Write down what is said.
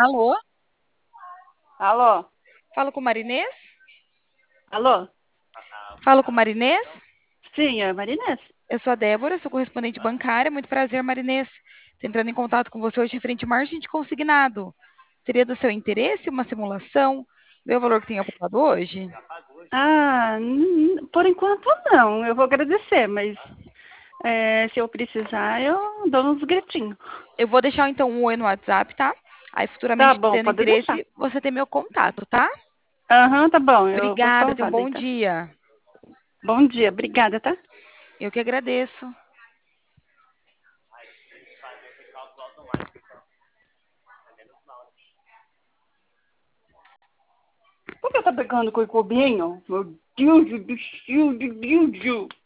Alô? Alô? Falo com Marinês? Alô? Falo com Marinês? Sim, é Marinês. Eu sou a Débora, sou correspondente bancária. Muito prazer, Marinês. Tô entrando em contato com você hoje referente ao margem de consignado. Seria do seu interesse uma simulação? Ver o valor que tem aplicado hoje? Por enquanto não. Eu vou agradecer, mas se eu precisar, eu dou uns gritinhos. Eu vou deixar então um oi no WhatsApp, tá? Aí Tá futuramente, bom, tendo pode deixar. interesse, você tem meu contato, tá? Aham, tá bom. Eu vou Obrigada, tenha um salvar daí, bom tá? dia. Bom dia, obrigada, tá? Eu que agradeço. Por que tá pegando com o cubinho? Meu Deus do céu, meu Deus.